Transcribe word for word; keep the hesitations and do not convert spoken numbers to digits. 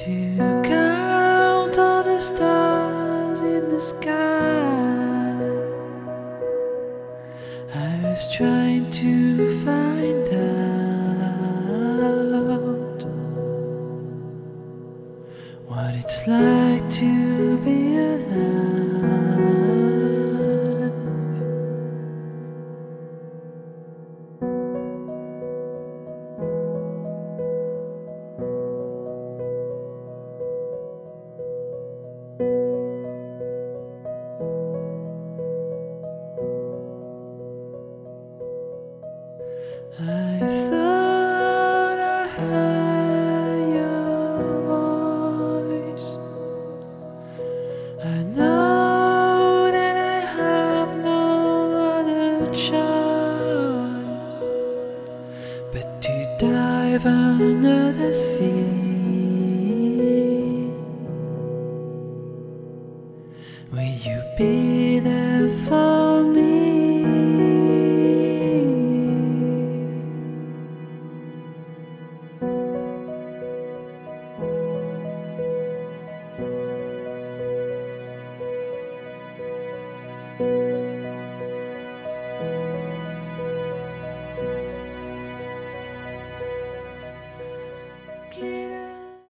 To count all the stars in the sky, I was trying to find out what it's like to be alive. I thought I heard your voice. I know that I have no other choice but to dive under the sea.